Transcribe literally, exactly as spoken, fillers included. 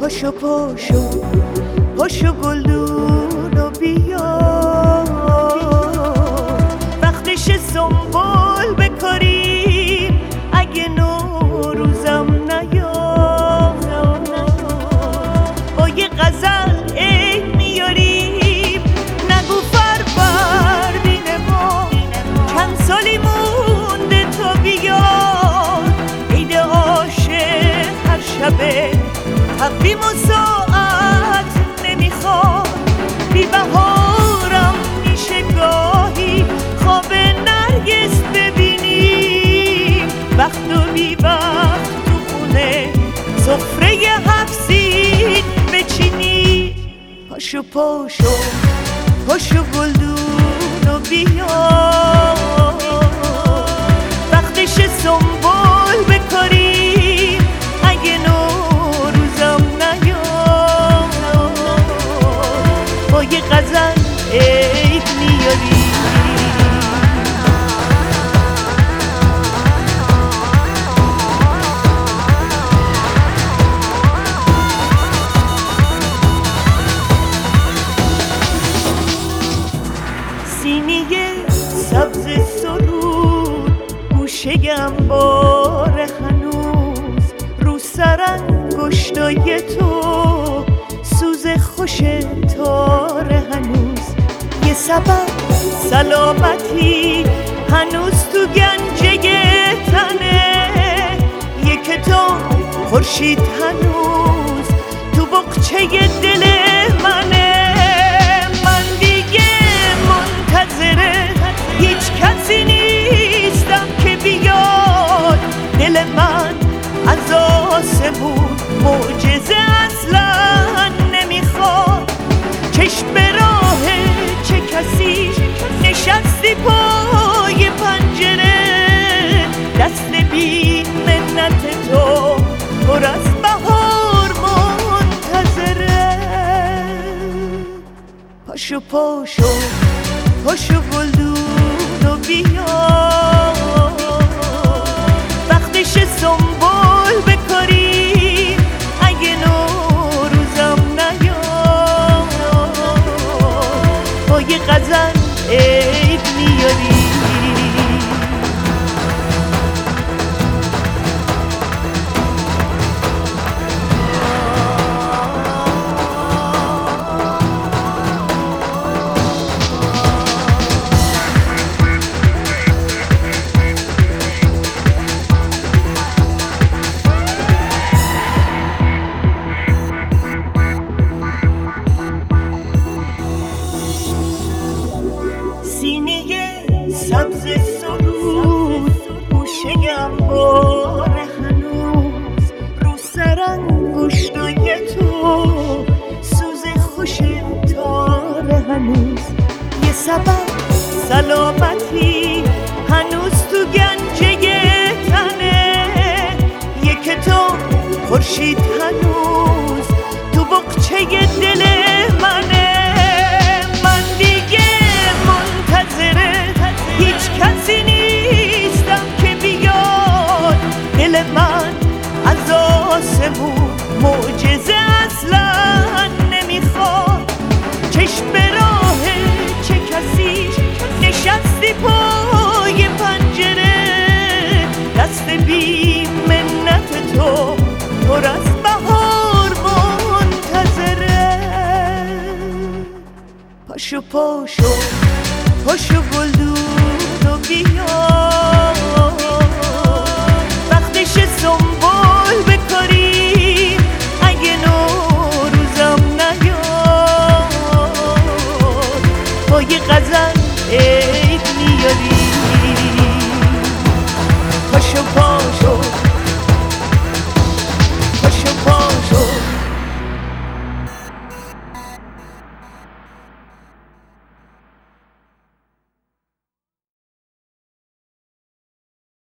پاشو پاشو پاشو گلدون و بیا، وقتش سنبول بکاریم اگه نوروزم نیاد. با یه غزل عید میاریم نگو فروردین ما چند سالی مونده تا بیاد. عید عاشق هر شبه تقویم و ساعت نمیخواد. بی بهارم میشه گاهی خواب نرگس ببینیم، وقت و بی وقت تو خونه سفره هفسین بچینی. پاشو پاشو پاشو گلدون و بیا، وقتش سنبول بکاریم اگه نوروزم نیاد. با یه غزل عید میاری. سینی سبز سرود گوشه‌ام باره هنوز، رو سر انگشتای تو سوز خوش تاره هنوز. یه سبب سلامتی هنوز تو گنجه تنه، یه کتاب خورشید هنوز تو بقچه دل منه. من دیگه منتظره هیچ کسی نیستم که بیاد. دل من از آسمون معجزه اصلا نمیخواد. چشم به راه چه کسی نشستی پای پنجره، دست بی منت تو پر از بهار منتظره. پاشو پاشو پاشو گلدون و بیا، وقتش سنبول بکاریم اگه نوروزم نیاد. با یه غزل عید میاری. سبز سرود گوشه‌ام باره هنوز، رو سر انگشتای تو سوز خوش تاره هنوز. یه سبب سلامتی هنوز تو گنجه تنه، یه کتاب خورشید هنوز تو بقچه دل منه. من دیگه منتظره هیچ کسی نیستم که بیاد. دل من از آسمون معجزه اصلا نمیخواد. چشم به راه چه کسی نشستی پای پنجره، دست بی منت تو پر از بهار منتظره. پاشو پاشو پاشو گلدون و بیا،